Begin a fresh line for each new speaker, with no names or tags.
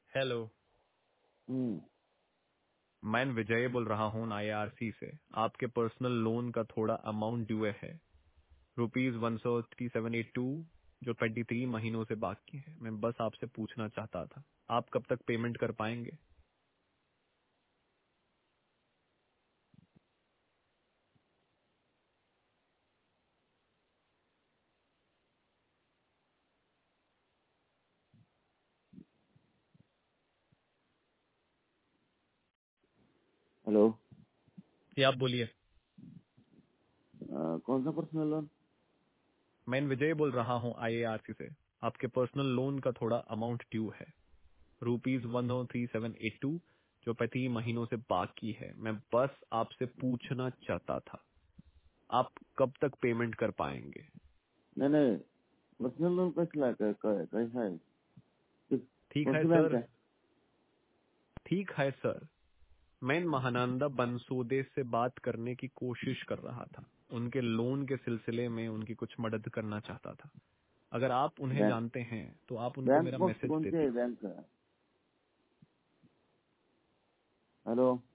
Hello.
हम्म।
मैं विजय बोल रहा हूँ IRC से। आपके पर्सनल लोन का थोड़ा अमाउंट ड्यू है, ₹13782, जो 23 महीनों से बाकी है। मैं बस आपसे पूछना चाहता था, आप कब तक पेमेंट कर पाएंगे?
हेलो।
ये आप बोलिए।
कौन सा पर्सनल लोन?
मैं विजय बोल रहा हूँ IARC से। आपके पर्सनल लोन का थोड़ा अमाउंट ड्यू है, ₹13782, जो 23 महीनों से बाकी है। मैं बस आपसे पूछना चाहता था, आप कब तक पेमेंट कर पाएंगे?
नहीं नहीं, पर्सनल लोन कैसा कैसा है?
ठीक
कौन
है
सी बैंक
सर।
है?
ठीक है सर। मैं महानंदा बंसोदे से बात करने की कोशिश कर रहा था। उनके लोन के सिलसिले में उनकी कुछ मदद करना चाहता था। अगर आप उन्हें
बैंक
जानते हैं तो आप उनको
बैंक
मेरा
कौन
मैसेज
कौन
दे
सी है
दीजिए।
बैंक? हेलो।